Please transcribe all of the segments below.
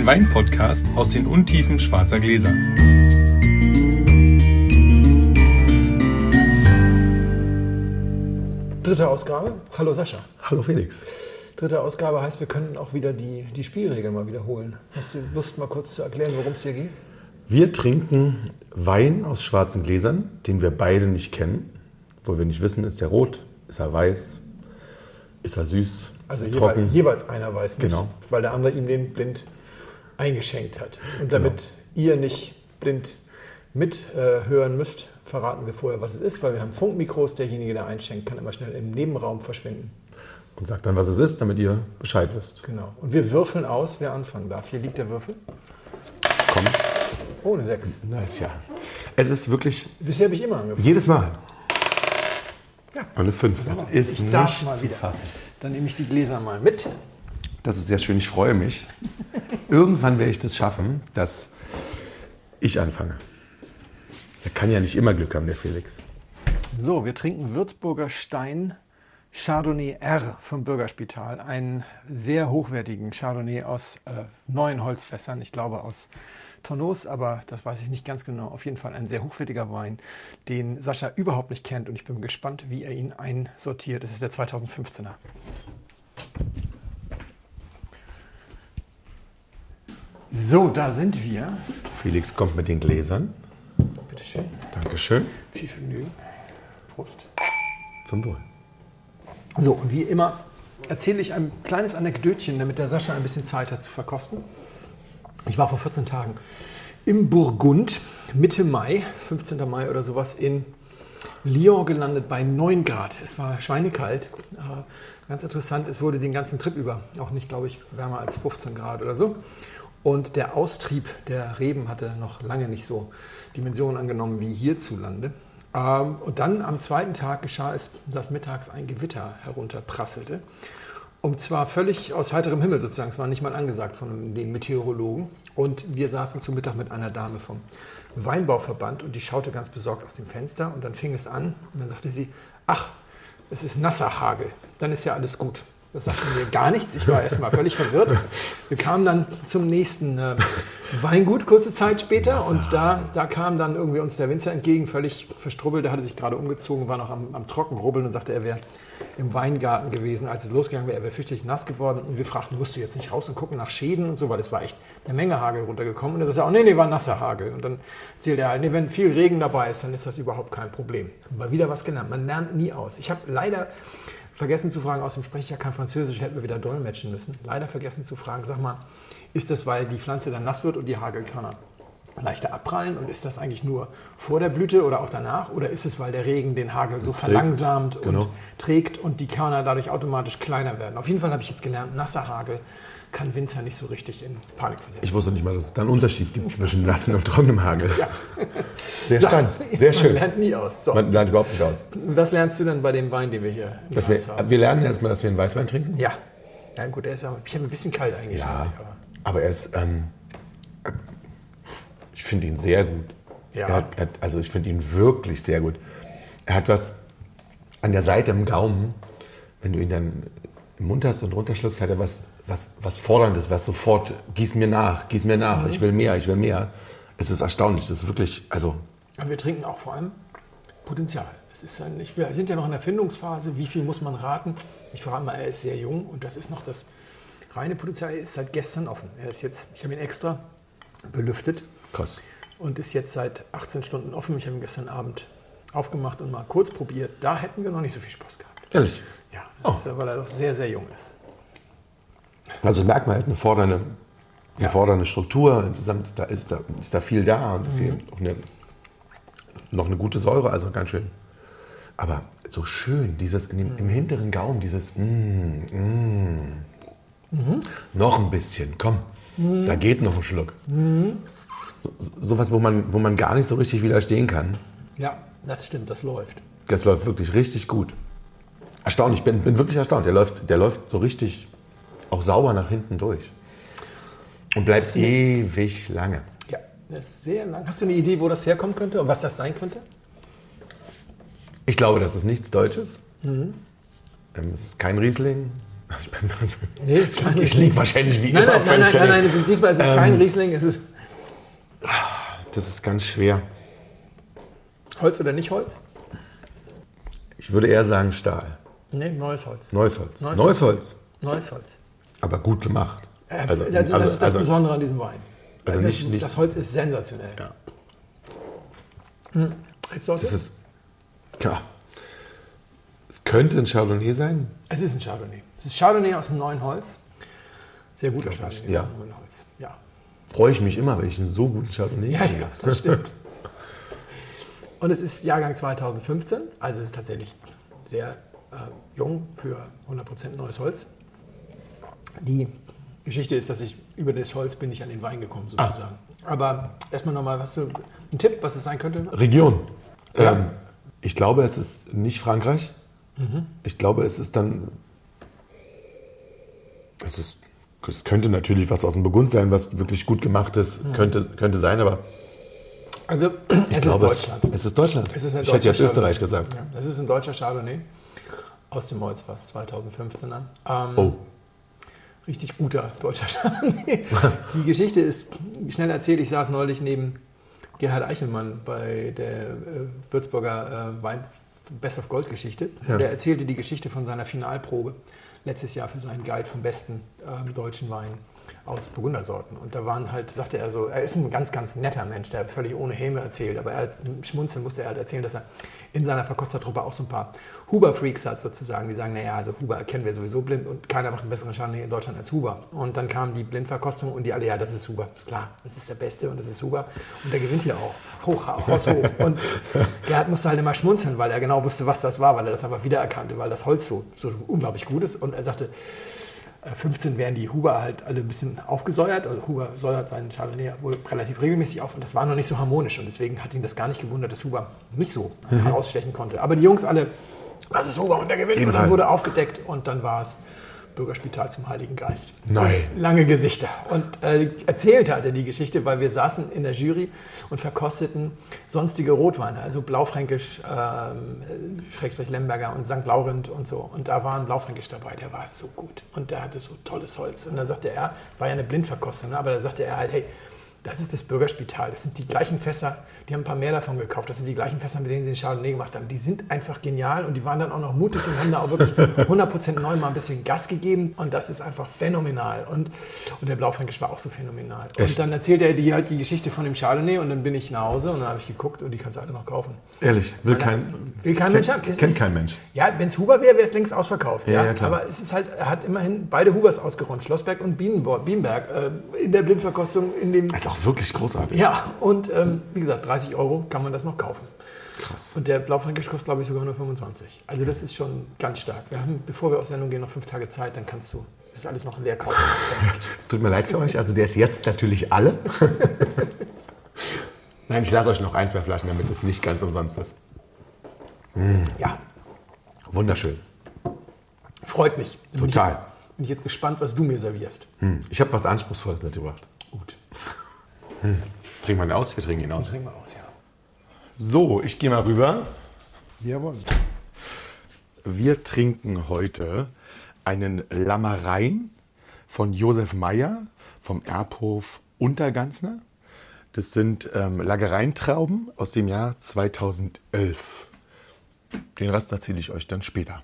Der Wein-Podcast aus den Untiefen schwarzer Gläser. Dritte Ausgabe. Hallo Sascha. Hallo Felix. Dritte Ausgabe heißt, wir können auch wieder die Spielregeln mal wiederholen. Hast du Lust, mal kurz zu erklären, worum es hier geht? Wir trinken Wein aus schwarzen Gläsern, den wir beide nicht kennen. Wo wir nicht wissen, ist er rot, ist er weiß, ist er süß, also ist er trocken. Jeweils einer weiß nicht, Genau. weil der andere ihm den blind eingeschenkt hat. Und damit ihr nicht blind mithören müsst, verraten wir vorher, was es ist, weil wir haben Funkmikros. Derjenige, der einschenkt, kann immer schnell im Nebenraum verschwinden. Und sagt dann, was es ist, damit ihr Bescheid wisst. Genau. Und wir würfeln aus, wer anfangen darf. Hier liegt der Würfel. Komm. Oh, eine 6. Nice, ja. Es ist wirklich Bisher habe ich immer angefangen. jedes Mal Ja. eine 5. Das ist Ich darf nicht mal zu wieder. fassen. Dann nehme ich die Gläser mal mit. Das ist sehr schön, ich freue mich. Irgendwann werde ich das schaffen, dass ich anfange. Der kann ja nicht immer Glück haben, der Felix. So, wir trinken Würzburger Stein Chardonnay R vom Bürgerspital. Einen sehr hochwertigen Chardonnay aus neuen Holzfässern. Ich glaube aus Tonneaus, aber das weiß ich nicht ganz genau. Auf jeden Fall ein sehr hochwertiger Wein, den Sascha überhaupt nicht kennt. Und ich bin gespannt, wie er ihn einsortiert. Das ist der 2015er. So, da sind wir. Felix kommt mit den Gläsern. Bitte schön. Dankeschön. Viel Vergnügen. Prost. Zum Wohl. So, und wie immer erzähle ich ein kleines Anekdötchen, damit der Sascha ein bisschen Zeit hat zu verkosten. Ich war vor 14 Tagen im Burgund, Mitte Mai, 15. Mai oder sowas, in Lyon gelandet bei 9 Grad. Es war schweinekalt. Ganz interessant, es wurde den ganzen Trip über auch nicht, glaube ich, wärmer als 15 Grad oder so. Und der Austrieb der Reben hatte noch lange nicht so Dimensionen angenommen wie hierzulande. Und dann am zweiten Tag geschah es, dass mittags ein Gewitter herunterprasselte. Und zwar völlig aus heiterem Himmel sozusagen. Es war nicht mal angesagt von den Meteorologen. Und wir saßen zu Mittag mit einer Dame vom Weinbauverband und die schaute ganz besorgt aus dem Fenster. Und dann fing es an und dann sagte sie, ach, es ist nasser Hagel, dann ist ja alles gut. Das sagte mir gar nichts. Ich war erstmal völlig verwirrt. Wir kamen dann zum nächsten Weingut, kurze Zeit später. Und da kam dann irgendwie uns der Winzer entgegen, völlig verstrubbelt. Der hatte sich gerade umgezogen, war noch am Trockenrubbeln und sagte, er wäre im Weingarten gewesen, als es losgegangen wäre. Er wäre fürchterlich nass geworden. Und wir fragten, musst du jetzt nicht raus und gucken nach Schäden und so, weil es war echt eine Menge Hagel runtergekommen. Und er sagte, oh nee, war nasser Hagel. Und dann erzählte er halt, nee, wenn viel Regen dabei ist, dann ist das überhaupt kein Problem. Und mal wieder was gelernt. Man lernt nie aus. Ich habe leider vergessen zu fragen, außerdem spreche ich ja kein Französisch, hätten wir wieder dolmetschen müssen. Leider vergessen zu fragen, sag mal, ist das, weil die Pflanze dann nass wird und die Hagelkörner leichter abprallen? Und ist das eigentlich nur vor der Blüte oder auch danach? Oder ist es, weil der Regen den Hagel so verlangsamt und trägt und die Körner dadurch automatisch kleiner werden? Auf jeden Fall habe ich jetzt gelernt, nasser Hagel kann Winzer nicht so richtig in Panik versetzen. Ich wusste nicht mal, dass es da einen Unterschied gibt zwischen nassem und trockenem Hagel. Ja. Sehr spannend, sehr schön. Man lernt nie aus. So. Man lernt überhaupt nicht aus. Was lernst du denn bei dem Wein, den wir hier im Glas haben? Wir lernen erstmal, dass wir einen Weißwein trinken. Ja. Ja gut, ich habe ein bisschen kalt eingeschenkt. Ja, aber er ist, ich finde ihn sehr gut. Ja. Also ich finde ihn wirklich sehr gut. Er hat was an der Seite im Gaumen, wenn du ihn dann im Mund hast und runterschluckst, hat er was Forderndes, was sofort, gieß mir nach, ich will mehr. Es ist erstaunlich, das ist wirklich, also... Aber wir trinken auch vor allem Potenzial. Wir sind ja noch in der Findungsphase, wie viel muss man raten? Ich verrate mal, er ist sehr jung und das ist noch das reine Potenzial. Er ist seit gestern offen. Ich habe ihn extra belüftet. Krass. Und ist jetzt seit 18 Stunden offen. Ich habe ihn gestern Abend aufgemacht und mal kurz probiert. Da hätten wir noch nicht so viel Spaß gehabt. Ehrlich? Ja, weil er doch sehr, sehr jung ist. Also merkt man halt eine fordernde Struktur. Insgesamt ist da viel da und auch noch eine gute Säure, also ganz schön. Aber so schön, dieses im hinteren Gaumen, dieses noch ein bisschen, komm, da geht noch ein Schluck. Sowas, wo man gar nicht so richtig widerstehen kann. Ja, das stimmt, das läuft. Das läuft wirklich richtig gut. Erstaunlich, ich bin wirklich erstaunt. Der läuft so richtig auch sauber nach hinten durch. Und bleibt ewig lange. Ja, das ist sehr lang. Hast du eine Idee, wo das herkommen könnte und was das sein könnte? Ich glaube, das ist nichts Deutsches. Es ist kein Riesling. Nee, ist kein Ich liege wahrscheinlich wie Nein, immer. nein, diesmal ist es kein Riesling, es ist Das ist ganz schwer. Holz oder nicht Holz? Ich würde eher sagen Stahl. Nee, neues Holz. Neues Holz. Neues Holz. Aber gut gemacht. Das ist das Besondere an diesem Wein. Also nicht, das Holz ist sensationell. Ja. Rebsorte? Es ist, ja, es könnte ein Chardonnay sein. Es ist ein Chardonnay. Es ist Chardonnay aus dem neuen Holz. Sehr guter Chardonnay ja. aus dem neuen Holz. Ja. Freue ich mich immer, wenn ich einen so guten Chardonnay kriege. Ja, das stimmt. Und es ist Jahrgang 2015, also es ist tatsächlich sehr jung für 100% neues Holz. Die Geschichte ist, dass ich über das Holz bin ich an den Wein gekommen, sozusagen. Aber erstmal nochmal, hast du einen Tipp, was es sein könnte? Region. Ja. Ich glaube, es ist nicht Frankreich. Ich glaube, es ist dann... Es könnte natürlich was aus dem Burgund sein, was wirklich gut gemacht ist. Könnte sein, aber... Also, es ist Deutschland. Es ist Deutschland. Es ist ein Ich hätte jetzt deutscher Österreich gesagt. Ja, es ist ein deutscher Chardonnay aus dem Holzfass 2015er. Richtig guter deutscher Chardonnay. Die Geschichte ist schnell erzählt. Ich saß neulich neben Gerhard Eichelmann bei der Würzburger Wein Best of Gold Geschichte. Ja. Der erzählte die Geschichte von seiner Finalprobe letztes Jahr für seinen Guide vom besten deutschen Wein aus Burgundersorten. Und da waren halt, sagte er so, er ist ein ganz, ganz netter Mensch, der völlig ohne Häme erzählt, aber er schmunzeln musste er halt erzählen, dass er in seiner Verkostertruppe auch so ein paar Huber-Freaks hat sozusagen, die sagen, naja, also Huber erkennen wir sowieso blind und keiner macht einen besseren Chardonnay in Deutschland als Huber. Und dann kam die Blindverkostung und die alle, ja, das ist Huber, ist klar, das ist der Beste und das ist Huber und der gewinnt hier auch, haushoch. Und Gerhard musste halt immer schmunzeln, weil er genau wusste, was das war, weil er das einfach wiedererkannte, weil das Holz so unglaublich gut ist und er sagte, 15 werden die Huber halt alle ein bisschen aufgesäuert. Also Huber säuert seinen Chardonnay wohl relativ regelmäßig auf und das war noch nicht so harmonisch und deswegen hat ihn das gar nicht gewundert, dass Huber nicht so herausstechen konnte. Aber die Jungs alle, das ist Huber und der gewinnt und dann wurde aufgedeckt und dann war es Bürgerspital zum Heiligen Geist. Nein. Und lange Gesichter. Und erzählt hat er die Geschichte, weil wir saßen in der Jury und verkosteten sonstige Rotweine, also Blaufränkisch, Schrägstrich Lemberger und St. Laurent und so. Und da war ein Blaufränkisch dabei, der war so gut. Und der hatte so tolles Holz. Und da sagte er, es war ja eine Blindverkostung, ne? Aber da sagte er halt, hey, das ist das Bürgerspital. Das sind die gleichen Fässer, die haben ein paar mehr davon gekauft. Das sind die gleichen Fässer, mit denen sie den Chardonnay gemacht haben. Die sind einfach genial und die waren dann auch noch mutig und haben da auch wirklich 100% neu mal ein bisschen Gas gegeben. Und das ist einfach phänomenal. Und der Blaufränkisch war auch so phänomenal. Echt? Und dann erzählt er die Geschichte von dem Chardonnay und dann bin ich nach Hause und dann habe ich geguckt und die kannst du alle noch kaufen. Ehrlich, will kein Mensch haben. Kennt kein Mensch. Ja, wenn es Huber wäre, wäre es längst ausverkauft. Ja, klar. Aber es ist halt, er hat immerhin beide Hubers ausgeräumt, Schlossberg und Bienenberg, in der Blindverkostung in dem... Das ist auch wirklich großartig. Ja, und wie gesagt, 30 € kann man das noch kaufen. Krass. Und der Blaufränkisch kostet, glaube ich, sogar nur 25. Also das ist schon ganz stark. Wir haben, bevor wir auf Sendung gehen, noch 5 Tage Zeit, dann kannst du das alles noch leer kaufen. Es tut mir leid für euch, also der ist jetzt natürlich alle. Nein, ich lasse euch noch 1, 2 Flaschen, damit es nicht ganz umsonst ist. Ja, Wunderschön. freut mich. Total. Bin ich jetzt gespannt, was du mir servierst. Ich habe was Anspruchsvolles mitgebracht. Gut, Trinken wir ihn aus? Wir trinken ihn aus. trinken wir aus, ja. So, ich gehe mal rüber. Jawohl. Wir trinken heute einen Lammerein von Josef Meyer vom Erbhof Unterganzner. Das sind Lagereintrauben aus dem Jahr 2011. Den Rest erzähle ich euch dann später.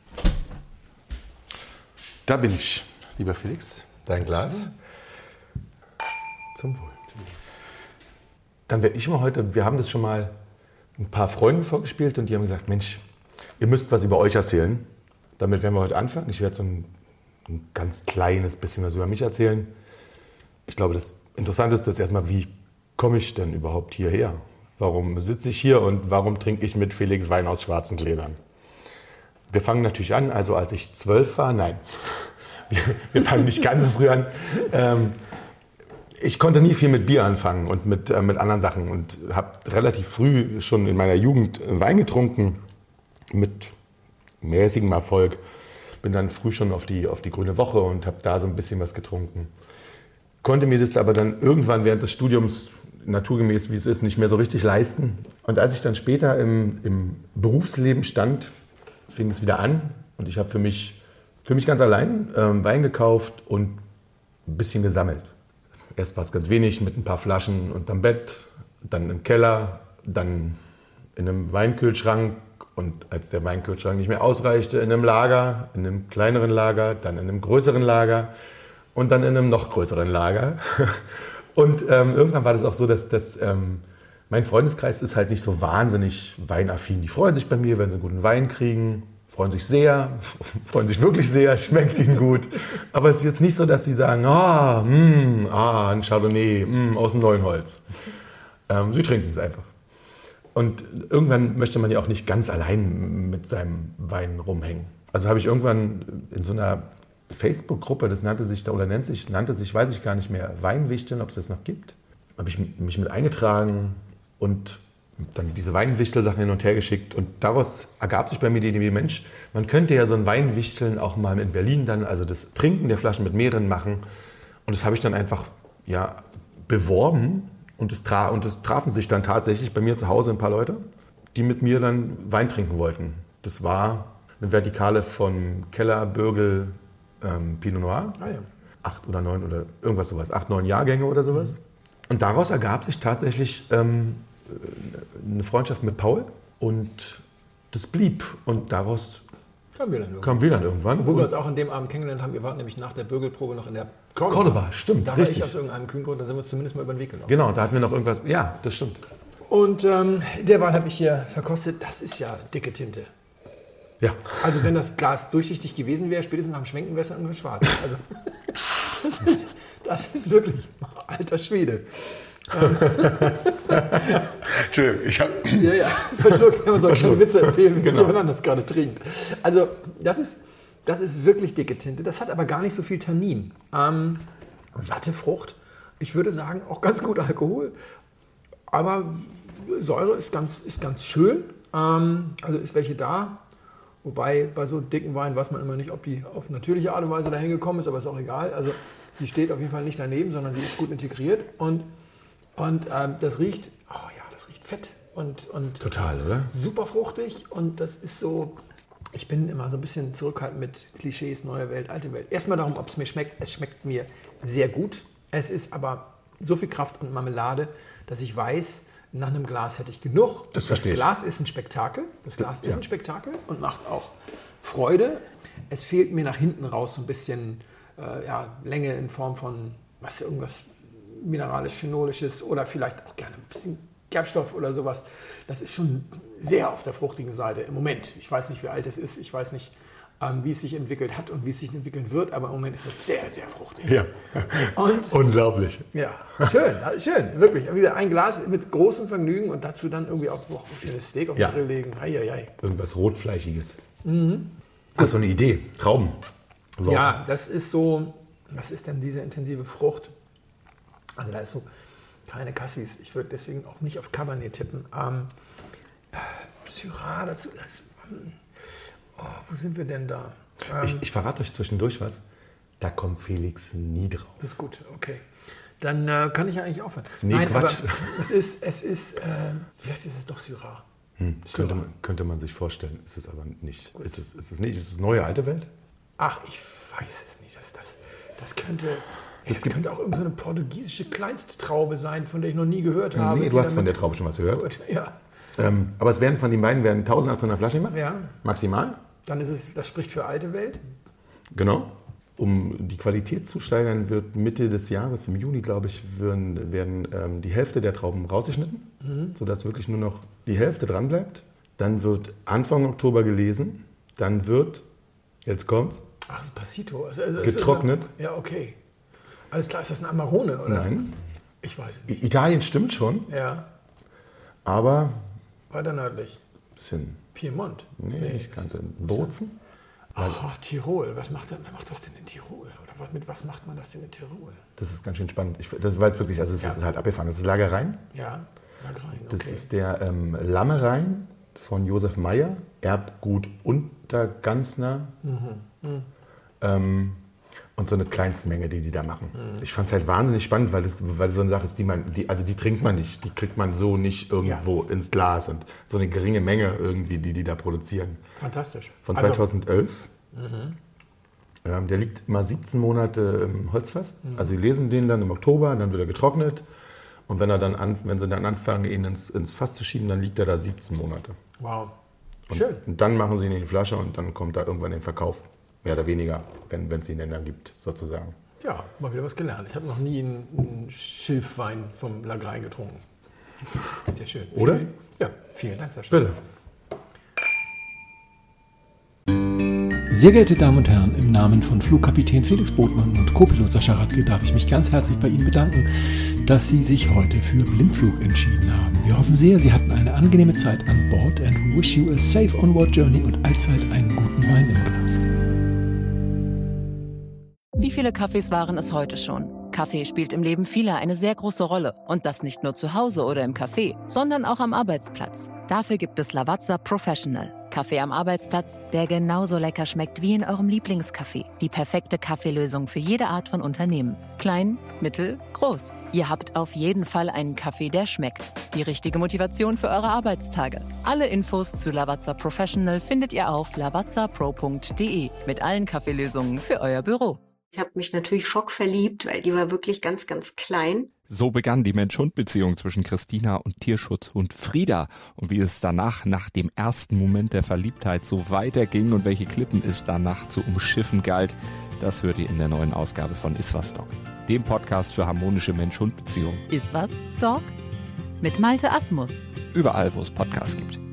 Da bin ich, lieber Felix. Dein Glas. Zum Wohl. Dann werde ich mal heute, wir haben das schon mal ein paar Freunden vorgespielt und die haben gesagt, Mensch, ihr müsst was über euch erzählen. Damit werden wir heute anfangen. Ich werde so ein ganz kleines bisschen was über mich erzählen. Ich glaube, das Interessanteste ist erstmal, wie komme ich denn überhaupt hierher? Warum sitze ich hier und warum trinke ich mit Felix Wein aus schwarzen Gläsern? Wir fangen natürlich an, also als ich 12 war, nein, wir fangen nicht ganz so früh an. Ich konnte nie viel mit Bier anfangen und mit anderen Sachen und habe relativ früh schon in meiner Jugend Wein getrunken, mit mäßigem Erfolg. Bin dann früh schon auf die Grüne Woche und habe da so ein bisschen was getrunken. Konnte mir das aber dann irgendwann während des Studiums, naturgemäß wie es ist, nicht mehr so richtig leisten. Und als ich dann später im Berufsleben stand, fing es wieder an und ich habe für mich Für mich ganz allein Wein gekauft und ein bisschen gesammelt. Erst war es ganz wenig mit ein paar Flaschen unterm Bett, dann im Keller, dann in einem Weinkühlschrank und als der Weinkühlschrank nicht mehr ausreichte, in einem Lager, in einem kleineren Lager, dann in einem größeren Lager und dann in einem noch größeren Lager. Und irgendwann war das auch so, dass mein Freundeskreis ist halt nicht so wahnsinnig weinaffin. Die freuen sich bei mir, wenn sie einen guten Wein kriegen, freuen sich wirklich sehr, schmeckt ihnen gut. Aber es ist jetzt nicht so, dass sie sagen, ein Chardonnay aus dem neuen Holz. Sie trinken es einfach. Und irgendwann möchte man ja auch nicht ganz allein mit seinem Wein rumhängen. Also habe ich irgendwann in so einer Facebook-Gruppe, das nannte sich, weiß ich gar nicht mehr, Weinwichteln, ob es das noch gibt, habe ich mich mit eingetragen und dann diese Weinwichtel-Sachen hin und her geschickt. Und daraus ergab sich bei mir die Idee, Mensch, man könnte ja so ein Weinwichteln auch mal in Berlin dann, also das Trinken der Flaschen mit mehreren machen. Und das habe ich dann einfach beworben. Und es trafen sich dann tatsächlich bei mir zu Hause ein paar Leute, die mit mir dann Wein trinken wollten. Das war eine Vertikale von Keller, Bürgel, Pinot Noir. 8 oder 9 oder irgendwas sowas. 8, 9 Jahrgänge oder sowas. Und daraus ergab sich tatsächlich eine Freundschaft mit Paul. Und das blieb. Und daraus kamen wir dann irgendwann. Wo wir uns auch an dem Abend kennengelernt haben, wir waren nämlich nach der Bürgelprobe noch in der Cordoba, stimmt, da richtig. Da war ich aus irgendeinem kühlen Grund, da sind wir uns zumindest mal über den Weg gelaufen. Genau, da hatten wir noch irgendwas, ja, das stimmt. Und der Wein habe ich hier verkostet, das ist ja dicke Tinte. Ja. Also wenn das Glas durchsichtig gewesen wäre, spätestens nach dem Schwenken wäre es dann nur schwarz. Also das ist wirklich, alter Schwede. Entschuldigung, ich habe... Ja, verschluckt, wenn man so eine Witze erzählen, wie jemand das gerade trinkt. Also das ist wirklich dicke Tinte. Das hat aber gar nicht so viel Tannin. Satte Frucht. Ich würde sagen, auch ganz gut Alkohol. Aber Säure ist ganz schön. Also ist welche da. Wobei bei so dicken Weinen weiß man immer nicht, ob die auf natürliche Art und Weise dahin gekommen ist. Aber ist auch egal. Also sie steht auf jeden Fall nicht daneben, sondern sie ist gut integriert. Und das riecht, das riecht fett. Und total, oder? Super fruchtig. Und das ist so... Ich bin immer so ein bisschen zurückhaltend mit Klischees, neue Welt, alte Welt. Erstmal darum, ob es mir schmeckt. Es schmeckt mir sehr gut. Es ist aber so viel Kraft und Marmelade, dass ich weiß, nach einem Glas hätte ich genug. Das Glas ist ein Spektakel. Das Glas ist ein Spektakel und macht auch Freude. Es fehlt mir nach hinten raus so ein bisschen Länge in Form von irgendwas mineralisch-phenolisches oder vielleicht auch gerne ein bisschen Gerbstoff oder sowas. Das ist schon sehr auf der fruchtigen Seite im Moment. Ich weiß nicht, wie alt es ist. Ich weiß nicht, wie es sich entwickelt hat und wie es sich entwickeln wird. Aber im Moment ist es sehr, sehr fruchtig. Ja, und unglaublich. Ja, schön, wirklich. Wieder ein Glas mit großem Vergnügen und dazu dann irgendwie auch noch ein schönes Steak auf den Grill legen. Irgendwas Rotfleischiges. Das ist so eine Idee. Trauben. So. Ja, das ist so, was ist denn diese intensive Frucht? Also da ist so keine Cassis. Ich würde deswegen auch nicht auf Cabernet tippen. Syrah dazu. Wo sind wir denn da? Ich verrate euch zwischendurch was. Da kommt Felix nie drauf. Das ist gut, okay. Dann kann ich ja eigentlich aufhören. Nee, Nein, Quatsch. Aber es ist vielleicht ist es doch Syrah. Könnte man sich vorstellen. Ist es aber nicht. Ist es nicht? Ist es neue alte Welt? Ach, ich weiß es nicht. Das könnte auch irgendeine portugiesische Kleinsttraube sein, von der ich noch nie gehört habe. Nee, du hast von der Traube schon was gehört. Gut, ja. Aber es werden von den Weinen 1800 Flaschen gemacht. Ja. Maximal. Dann das spricht für alte Welt. Genau. Um die Qualität zu steigern, wird Mitte des Jahres, im Juni, glaube ich, werden die Hälfte der Trauben rausgeschnitten, sodass wirklich nur noch die Hälfte dran bleibt. Dann wird Anfang Oktober gelesen. Dann wird, jetzt kommt's, das ist Passito. getrocknet. Ja, okay. Alles klar, ist das ein Amarone, oder? Nein. Ich weiß es nicht. Italien stimmt schon. Ja. Aber... Weiter nördlich. Bisschen... Piemont? Nee, ich kannte Bozen. Tirol. Wer macht das denn in Tirol? Oder mit was macht man das denn in Tirol? Das ist ganz schön spannend. Das war jetzt wirklich, also es ist halt abgefahren. Das ist Lagerrhein. Ja, Lagerrhein, okay. Das ist der Lammerrhein von Josef Meyer, Erbgut Unterganzner. Und so eine Kleinstmenge, die da machen. Ich fand es halt wahnsinnig spannend, weil es so eine Sache ist, die trinkt man nicht. Die kriegt man so nicht irgendwo ins Glas. Und so eine geringe Menge irgendwie, die da produzieren. Fantastisch. Von 2011. Der liegt immer 17 Monate im Holzfass. Also wir lesen den dann im Oktober, dann wird er getrocknet. Und wenn sie dann anfangen, ihn ins Fass zu schieben, dann liegt er da 17 Monate. Wow. Schön. Und dann machen sie ihn in die Flasche und dann kommt da irgendwann den Verkauf. Mehr oder weniger, wenn es ihn denn dann gibt, sozusagen. Ja, mal wieder was gelernt. Ich habe noch nie einen Schilfwein vom Lagrein getrunken. Sehr schön. Oder? Ja, vielen Dank, Sascha. Bitte. Sehr geehrte Damen und Herren, im Namen von Flugkapitän Felix Botmann und Co-Pilot Sascha Radke darf ich mich ganz herzlich bei Ihnen bedanken, dass Sie sich heute für Blindflug entschieden haben. Wir hoffen sehr, Sie hatten eine angenehme Zeit an Bord and we wish you a safe onward journey und allzeit einen guten Wein im Glas. Wie viele Kaffees waren es heute schon? Kaffee spielt im Leben vieler eine sehr große Rolle. Und das nicht nur zu Hause oder im Café, sondern auch am Arbeitsplatz. Dafür gibt es Lavazza Professional. Kaffee am Arbeitsplatz, der genauso lecker schmeckt wie in eurem Lieblingscafé. Die perfekte Kaffeelösung für jede Art von Unternehmen. Klein, mittel, groß. Ihr habt auf jeden Fall einen Kaffee, der schmeckt. Die richtige Motivation für eure Arbeitstage. Alle Infos zu Lavazza Professional findet ihr auf lavazzapro.de mit allen Kaffeelösungen für euer Büro. Ich habe mich natürlich schockverliebt, weil die war wirklich ganz, ganz klein. So begann die Mensch-Hund-Beziehung zwischen Christina und Tierschutzhund Frieda. Und wie es danach, nach dem ersten Moment der Verliebtheit, so weiterging und welche Klippen es danach zu umschiffen galt, das hört ihr in der neuen Ausgabe von Iswas Dog, dem Podcast für harmonische Mensch-Hund-Beziehungen. Iswas Dog? Mit Malte Asmus. Überall, wo es Podcasts gibt.